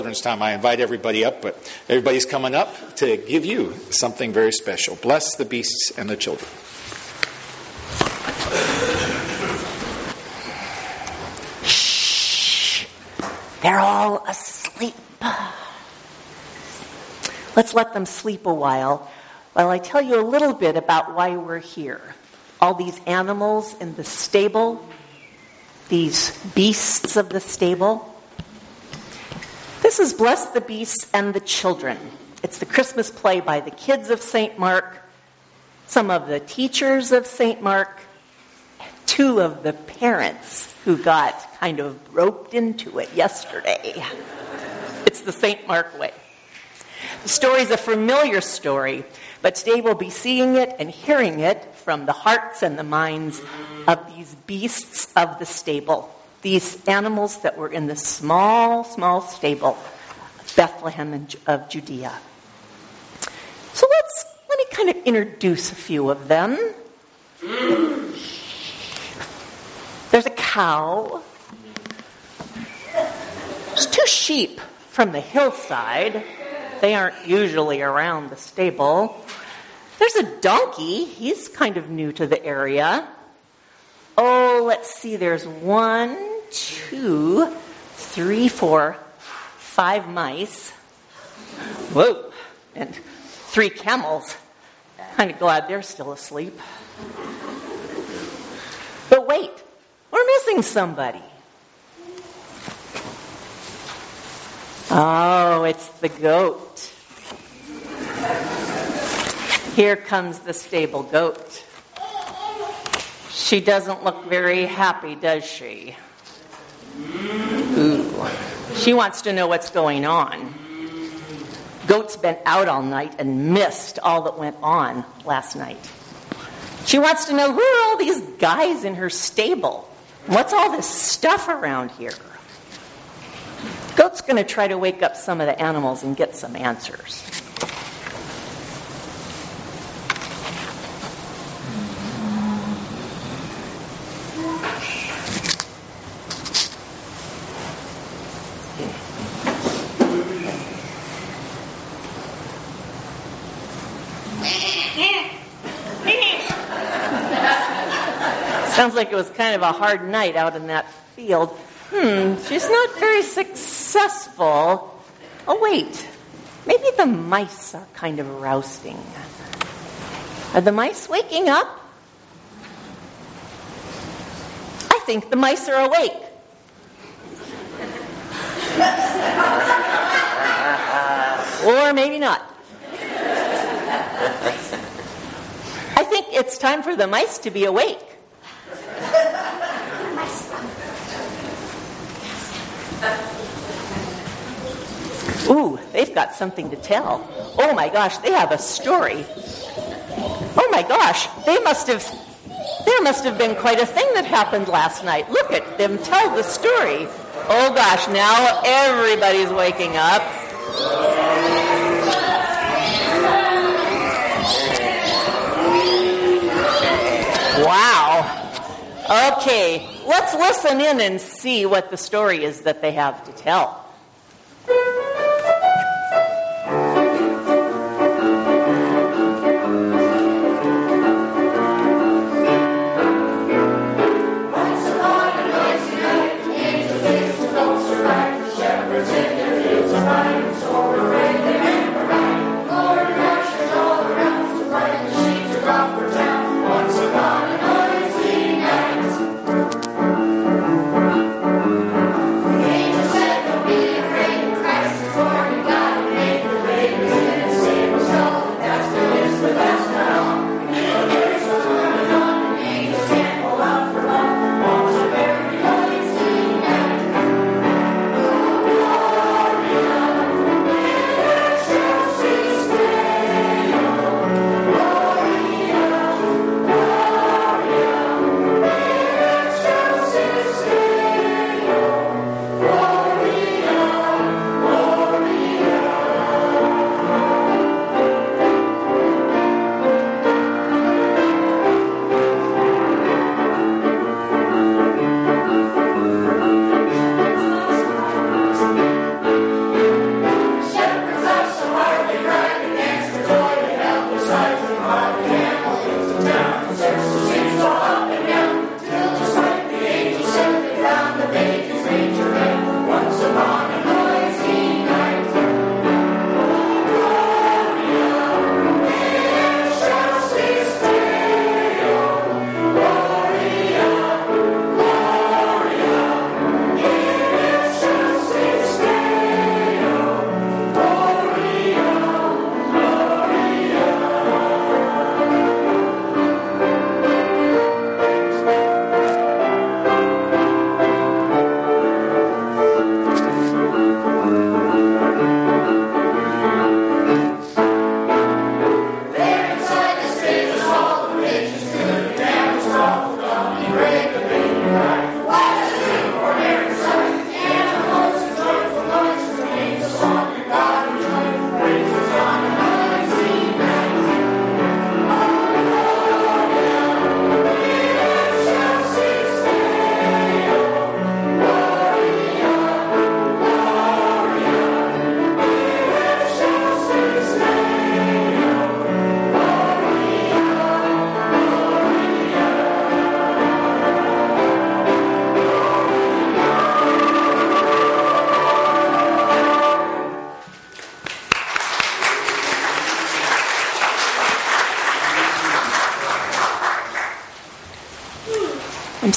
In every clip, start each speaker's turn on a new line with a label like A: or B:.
A: Children's time. I invite everybody up, but everybody's coming up to give you something very special. Bless the beasts and the children.
B: Shh. They're all asleep. Let's let them sleep a while I tell you a little bit about why we're here. All these animals in the stable, these beasts of the stable. This is Bless the Beasts and the Children. It's the Christmas play by the kids of St. Mark, some of the teachers of St. Mark, and two of the parents who got kind of roped into it yesterday. It's the St. Mark way. The story is a familiar story, but today we'll be seeing it and hearing it from the hearts and the minds of these beasts of the stable. These animals that were in the small, small stable of Bethlehem of Judea. So let me kind of introduce a few of them. There's a cow. There's two sheep from the hillside. They aren't usually around the stable. There's a donkey. He's kind of new to the area. Oh, let's see. There's 1, 2, 3, 4, 5 mice. Whoa. And 3 camels. Kind of glad they're still asleep. But wait, we're missing somebody. Oh, it's the goat. Here comes the stable goat. She doesn't look very happy, does she? Ooh. She wants to know what's going on. Goat's been out all night and missed all that went on last night. She wants to know, who are all these guys in her stable? What's all this stuff around here? Goat's going to try to wake up some of the animals and get some answers. Sounds like it was kind of a hard night out in that field. She's not very successful. Oh, wait. Maybe the mice are kind of rousting. Are the mice waking up? I think the mice are awake. Or maybe not. I think it's time for the mice to be awake. Ooh, they've got something to tell. Oh my gosh, they have a story. Oh my gosh, there must have been quite a thing that happened last night. Look at them tell the story. Oh gosh, now everybody's waking up. Wow. Okay, let's listen in and see what the story is that they have to tell.
C: Angel said,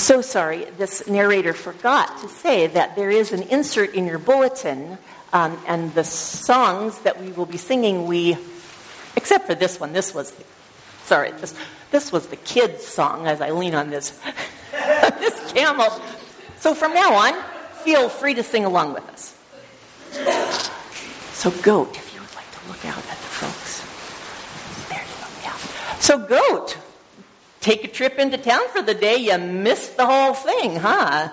B: so sorry, this narrator forgot to say that there is an insert in your bulletin, and the songs that we will be singing, except for this one, this was the kids' song as I lean on this, this camel. So from now on, feel free to sing along with us. So Goat, if you would like to look out at the folks. There you go, yeah. So Goat, take a trip into town for the day. You missed the whole thing, huh?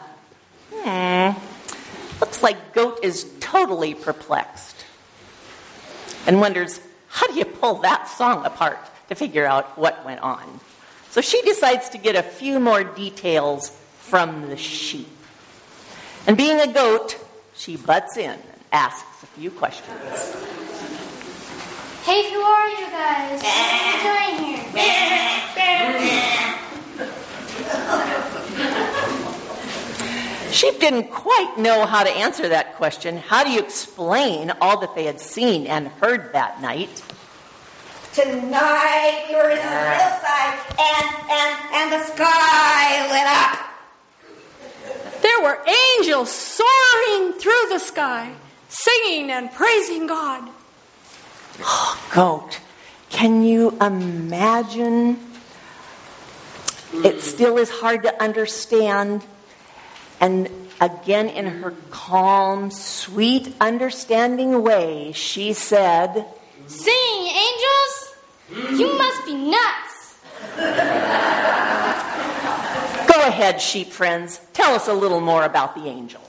B: Looks like Goat is totally perplexed and wonders, how do you pull that song apart to figure out what went on? So she decides to get a few more details from the sheep. And being a goat, she butts in and asks a few questions.
C: Hey, who are you guys? What are you doing here?
B: Sheep didn't quite know how to answer that question. How do you explain all that they had seen and heard that night?
D: Tonight you were in the hillside and the sky lit up.
E: There were angels soaring through the sky, singing and praising God.
B: Oh, Goat, can you imagine? It still is hard to understand. And again, in her calm, sweet, understanding way, she said,
C: Singing angels? You must be nuts.
B: Go ahead, sheep friends. Tell us a little more about the angels.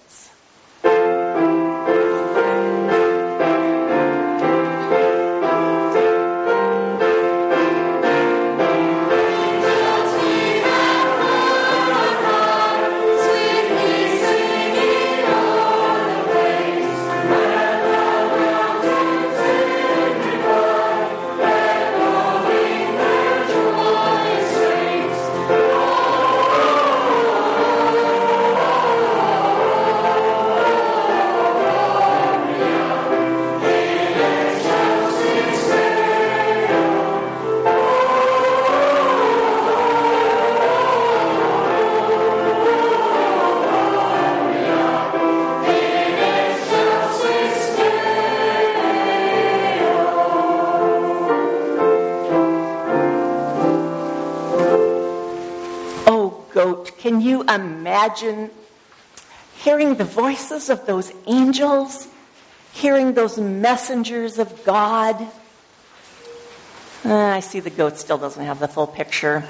B: Can you imagine hearing the voices of those angels, hearing those messengers of God? I see the goat still doesn't have the full picture.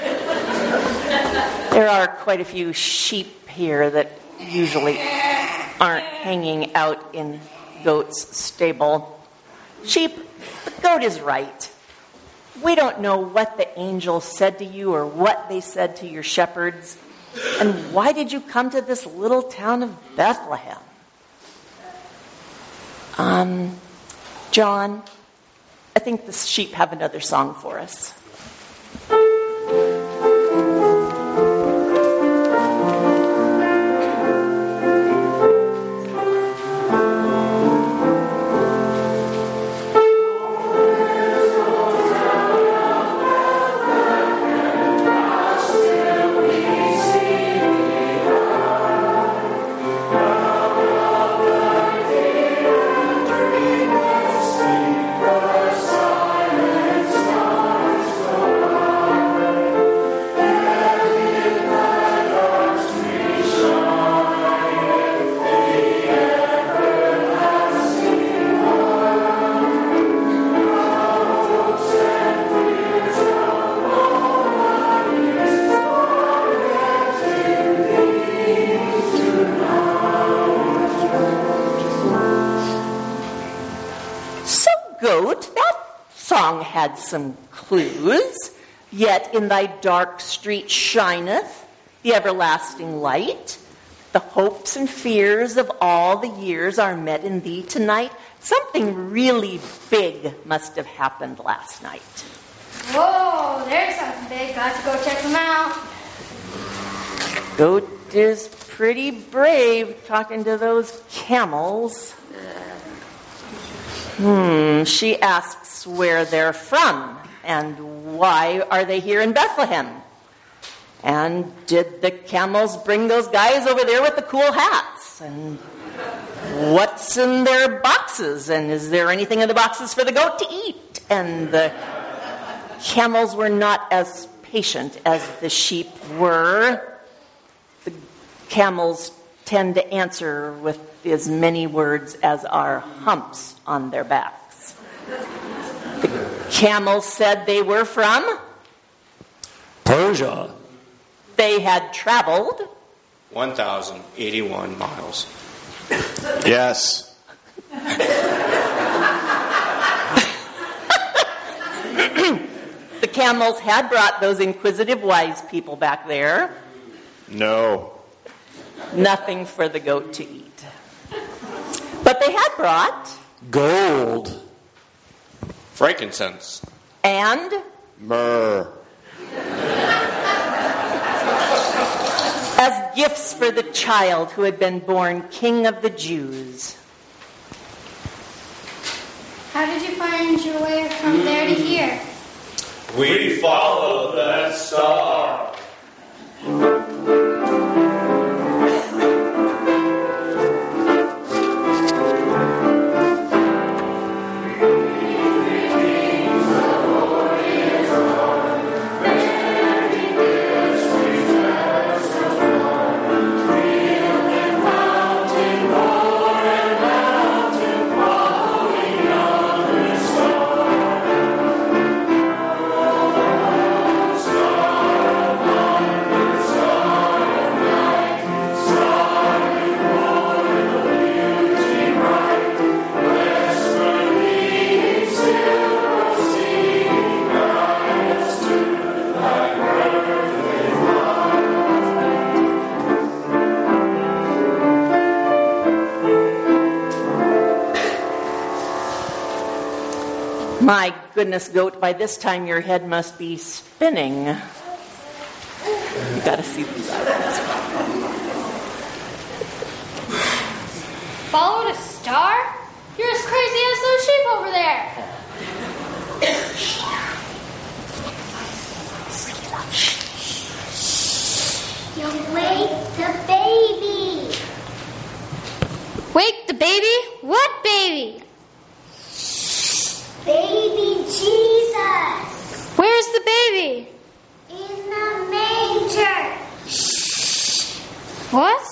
B: There are quite a few sheep here that usually aren't hanging out in Goat's stable. Sheep, the goat is right. We don't know what the angels said to you or what they said to your shepherds. And why did you come to this little town of Bethlehem? John, I think the sheep have another song for us. Had some clues. Yet in thy dark street shineth the everlasting light. The hopes and fears of all the years are met in thee tonight. Something really big must have happened last night.
C: Whoa, there's something big. Got to go check them out.
B: Goat is pretty brave talking to those camels. She asks where they're from and why are they here in Bethlehem. And did the camels bring those guys over there with the cool hats? And what's in their boxes? And is there anything in the boxes for the goat to eat? And the camels were not as patient as the sheep were. The camels tend to answer with as many words as are humps on their backs. The camels said they were from
F: Persia.
B: They had traveled
G: 1,081 miles.
F: Yes.
B: The camels had brought those inquisitive wise people back there.
F: No.
B: Nothing for the goat to eat. But they had brought
F: Gold.
G: Frankincense.
B: and
F: Myrrh.
B: as gifts for the child who had been born King of the Jews.
C: How did you find your way from there to here?
H: We followed that star.
B: My goodness, goat, by this time your head must be spinning. You gotta see these eyes.
C: Followed a star? You're as crazy as those sheep over there.
D: You wake the baby.
C: Wake the baby? What baby?
D: Baby Jesus
C: Where's the baby?
D: in the manger.
C: What?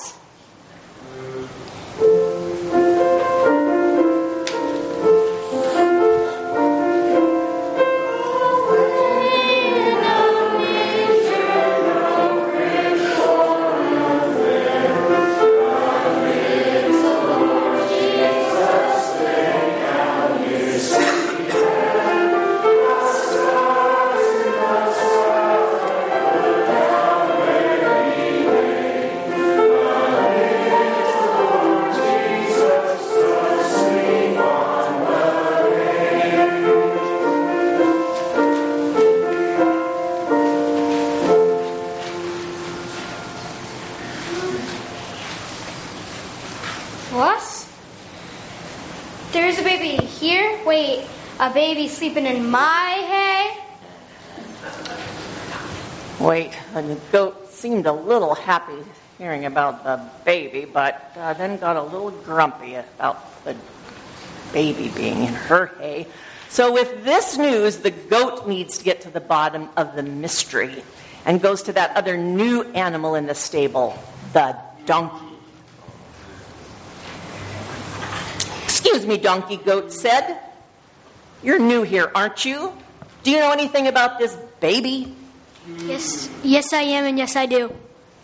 C: What? There's a baby here? Wait, a baby sleeping in my hay?
B: Wait, the goat seemed a little happy hearing about the baby, but then got a little grumpy about the baby being in her hay. So with this news, the goat needs to get to the bottom of the mystery and goes to that other new animal in the stable, the donkey. Excuse me, donkey, goat said. You're new here, aren't you? Do you know anything about this baby?
C: Yes I am, and yes I do.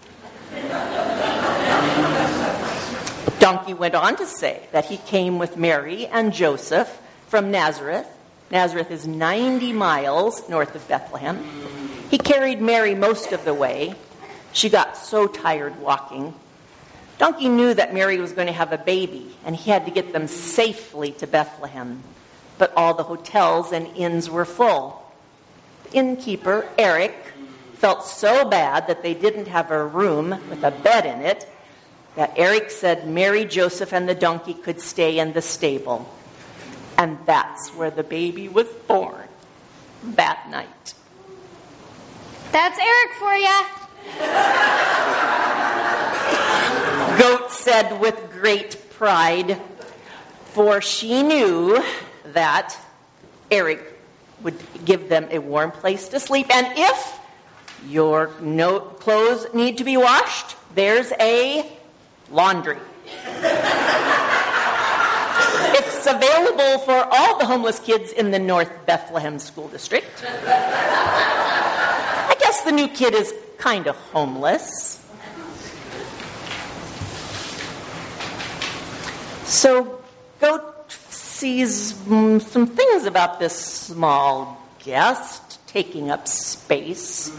B: Donkey went on to say that he came with Mary and Joseph from Nazareth. Nazareth is 90 miles north of Bethlehem. He carried Mary most of the way. She got so tired walking. Donkey knew that Mary was going to have a baby, and he had to get them safely to Bethlehem. But all the hotels and inns were full. The innkeeper, Eric, felt so bad that they didn't have a room with a bed in it that Eric said Mary, Joseph, and the donkey could stay in the stable. And that's where the baby was born that night.
C: That's Eric for ya.
B: Goat said with great pride, for she knew that Eric would give them a warm place to sleep. And if your clothes need to be washed, there's a laundry. It's available for all the homeless kids in the North Bethlehem School District. I guess the new kid is kind of homeless. So Goat sees some things about this small guest taking up space.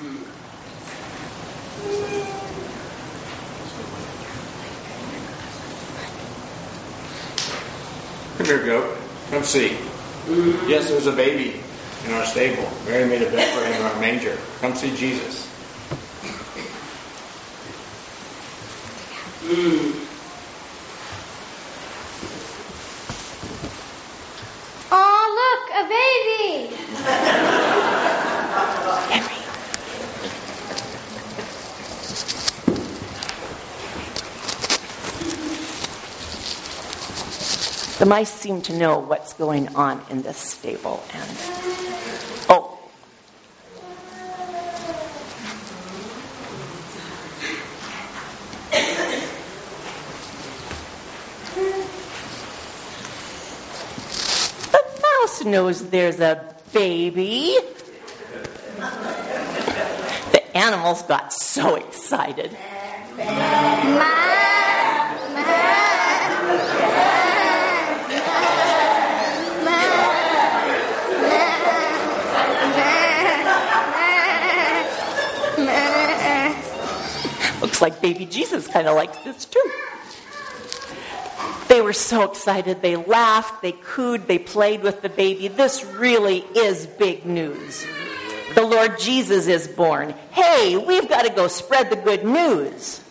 A: Come here, Goat. Come see. Yes, there's a baby in our stable. Mary made a bed for him in our manger. Come see Jesus.
C: Oh, look, a baby.
B: The mice seem to know what's going on in this stable. And oh, the mouse knows there's a baby. The animals got so excited. Looks like baby Jesus kind of likes this too. They were so excited. They laughed, they cooed, they played with the baby. This really is big news. The Lord Jesus is born. Hey, we've got to go spread the good news.